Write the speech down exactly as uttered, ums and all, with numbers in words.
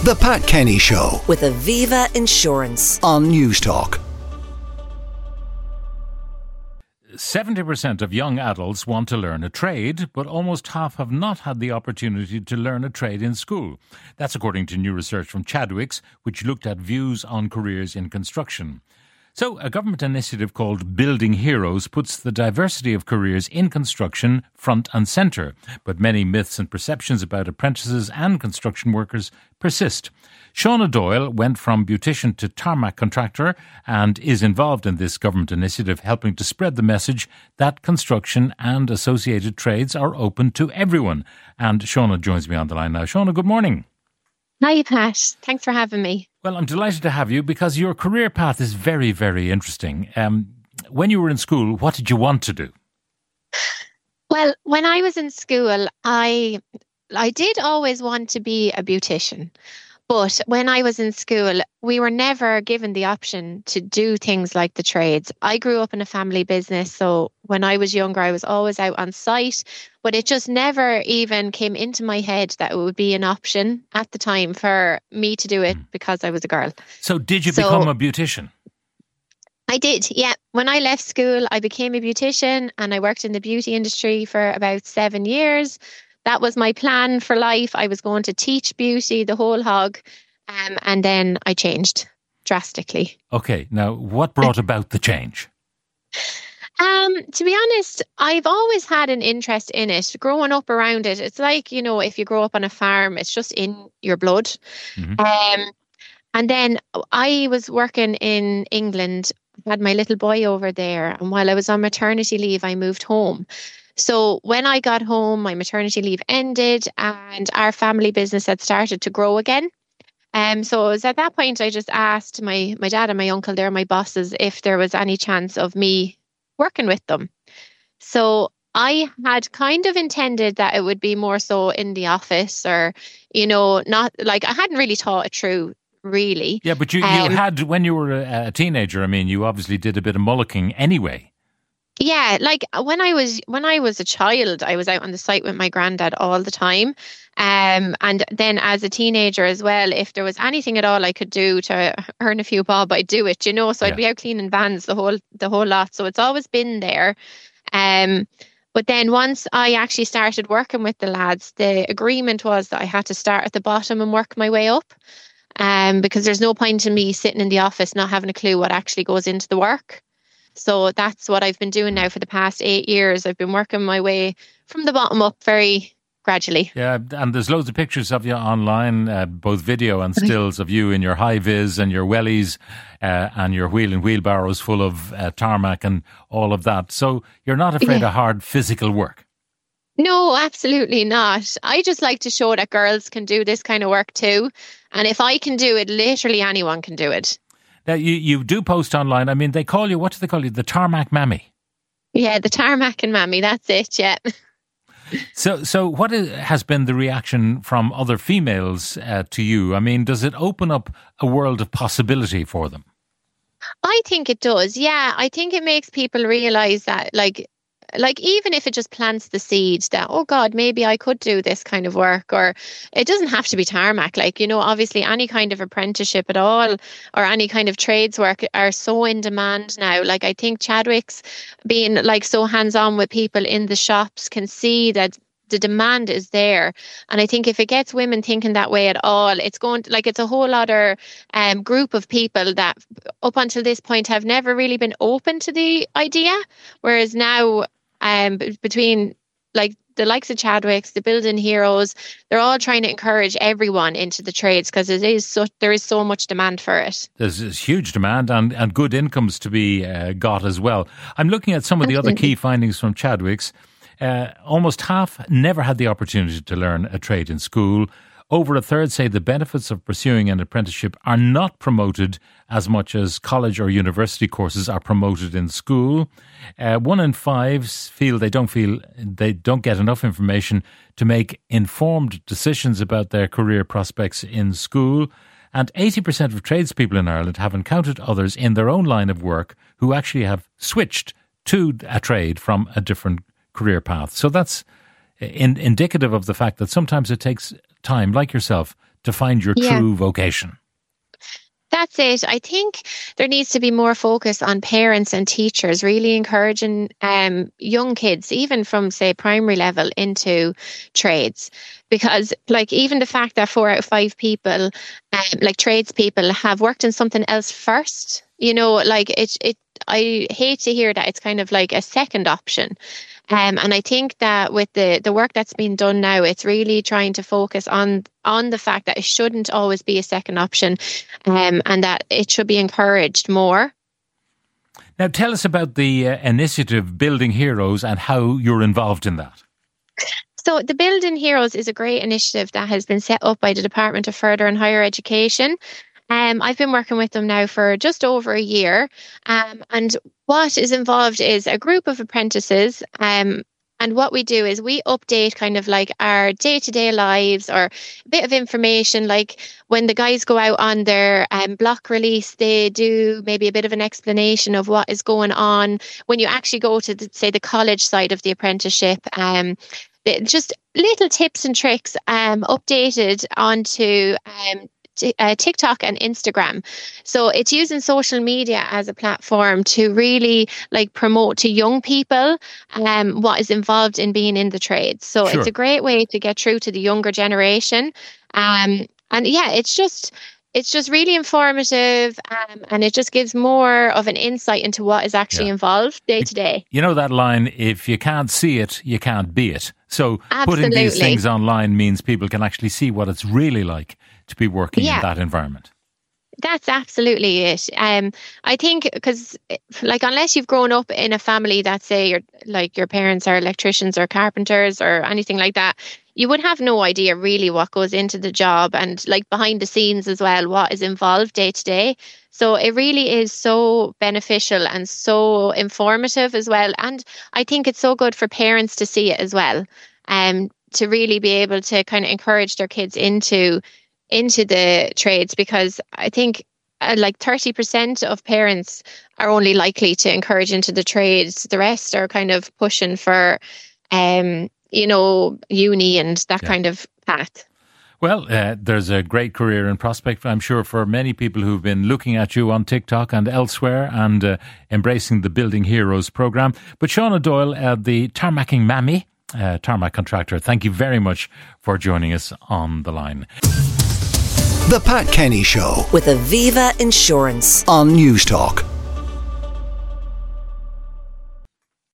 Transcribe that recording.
The Pat Kenny Show with Aviva Insurance on Newstalk. seventy percent of young adults want to learn a trade, but almost half have not had the opportunity to learn a trade in school. That's according to new research from Chadwicks, which looked at views on careers in construction. So, a government initiative called Building Heroes puts the diversity of careers in construction front and centre. But many myths and perceptions about apprentices and construction workers persist. Shauna Doyle went from beautician to tarmac contractor and is involved in this government initiative, helping to spread the message that construction and associated trades are open to everyone. And Shauna joins me on the line now. Shauna, good morning. Hi, Pat. Thanks for having me. Well, I'm delighted to have you because your career path is very, very interesting. Um, when you were in school, what did you want to do? Well, when I was in school, I I did always want to be a beautician. But when I was in school, we were never given the option to do things like the trades. I grew up in a family business, so when I was younger, I was always out on site, but it just never even came into my head that it would be an option at the time for me to do it because I was a girl. So did you so, become a beautician? I did, yeah. When I left school, I became a beautician and I worked in the beauty industry for about seven years. That was my plan for life. I was going to teach beauty, the whole hog. Um, and then I changed drastically. Okay. Now, what brought about the change? Um, to be honest, I've always had an interest in it. Growing up around it, it's like, you know, if you grow up on a farm, it's just in your blood. Mm-hmm. Um, and then I was working in England, had my little boy over there. And while I was on maternity leave, I moved home. So when I got home, my maternity leave ended and our family business had started to grow again. Um, so it was at that point I just asked my, my dad and my uncle, they're my bosses, if there was any chance of me working with them. So I had kind of intended that it would be more so in the office or, you know, not like I hadn't really thought it through, really. Yeah, but you, um, you had, when you were a, a teenager, I mean, you obviously did a bit of mullicking anyway. Yeah, like when I was when I was a child, I was out on the site with my granddad all the time. Um, and then as a teenager as well, if there was anything at all I could do to earn a few bob, I'd do it, you know. So yeah. I'd be out cleaning vans the whole the whole lot. So it's always been there. Um, but then once I actually started working with the lads, the agreement was that I had to start at the bottom and work my way up. Um, because there's no point in me sitting in the office not having a clue what actually goes into the work. So that's what I've been doing now for the past eight years. I've been working my way from the bottom up very gradually. Yeah, and there's loads of pictures of you online, uh, both video and stills of you in your high-vis and your wellies uh, and your wheel and wheelbarrows full of uh, tarmac and all of that. So you're not afraid yeah. of hard physical work? No, absolutely not. I just like to show that girls can do this kind of work too. And if I can do it, literally anyone can do it. Now, you, you do post online. I mean, they call you, what do they call you? The tarmac mammy? Yeah, the tarmac and mammy. That's it, yeah. So so what is, has been the reaction from other females uh, to you? I mean, does it open up a world of possibility for them? I think it does, yeah. I think it makes people realise that, like, Like even if it just plants the seed that, oh God, maybe I could do this kind of work, or it doesn't have to be tarmac. Like, you know, obviously any kind of apprenticeship at all or any kind of trades work are so in demand now. Like I think Chadwicks being like so hands-on with people in the shops can see that the demand is there. And I think if it gets women thinking that way at all, it's going to, like, it's a whole other um, group of people that up until this point have never really been open to the idea. Whereas now, Um, between like the likes of Chadwicks, the Building Heroes, they're all trying to encourage everyone into the trades because it is so there is so much demand for it. There's this huge demand and, and good incomes to be uh, got as well. I'm looking at some of the other key findings from Chadwicks. Uh, almost half never had the opportunity to learn a trade in school. Over a third say the benefits of pursuing an apprenticeship are not promoted as much as college or university courses are promoted in school. Uh, one in five feel they don't feel they don't get enough information to make informed decisions about their career prospects in school. And eighty percent of tradespeople in Ireland have encountered others in their own line of work who actually have switched to a trade from a different career path. So that's in, indicative of the fact that sometimes it takes time, like yourself, to find your Yeah. true vocation. That's it. I think there needs to be more focus on parents and teachers really encouraging um, young kids, even from, say, primary level, into trades. Because, like, even the fact that four out of five people, um, like tradespeople, have worked in something else first, you know, like it, it, I hate to hear that it's kind of like a second option. Um, and I think that with the, the work that's been done now, it's really trying to focus on on the fact that it shouldn't always be a second option, um, and that it should be encouraged more. Now, tell us about the uh, initiative Building Heroes and how you're involved in that. So the Building Heroes is a great initiative that has been set up by the Department of Further and Higher Education. Um, I've been working with them now for just over a year. Um, and what is involved is a group of apprentices. Um, and what we do is we update kind of like our day-to-day lives, or a bit of information. Like when the guys go out on their um, block release, they do maybe a bit of an explanation of what is going on. When you actually go to, the, say, the college side of the apprenticeship, um, just little tips and tricks um, updated onto um, t- uh, TikTok and Instagram. So it's using social media as a platform to really like promote to young people um, what is involved in being in the trades. So Sure. it's a great way to get through to the younger generation. Um, and yeah, it's just it's just really informative, um, and it just gives more of an insight into what is actually Yeah. involved day to day. You know that line, if you can't see it, you can't be it. So putting these Absolutely. things online means people can actually see what it's really like to be working Yeah. in that environment. That's absolutely it. Um, I think because, like, unless you've grown up in a family that, say, your like your parents are electricians or carpenters or anything like that, you would have no idea really what goes into the job, and like behind the scenes as well, what is involved day to day. So it really is so beneficial and so informative as well. And I think it's so good for parents to see it as well, um, to really be able to kind of encourage their kids into into the trades, because I think uh, like thirty percent of parents are only likely to encourage into the trades. The rest are kind of pushing for, um, you know, uni and that Yeah. kind of path. Well, uh, there's a great career in prospect, I'm sure, for many people who've been looking at you on TikTok and elsewhere and uh, embracing the Building Heroes programme. But Shauna Doyle, uh, the tarmacking mammy, uh, tarmac contractor, thank you very much for joining us on the line. The Pat Kenny Show with Aviva Insurance. on News Talk.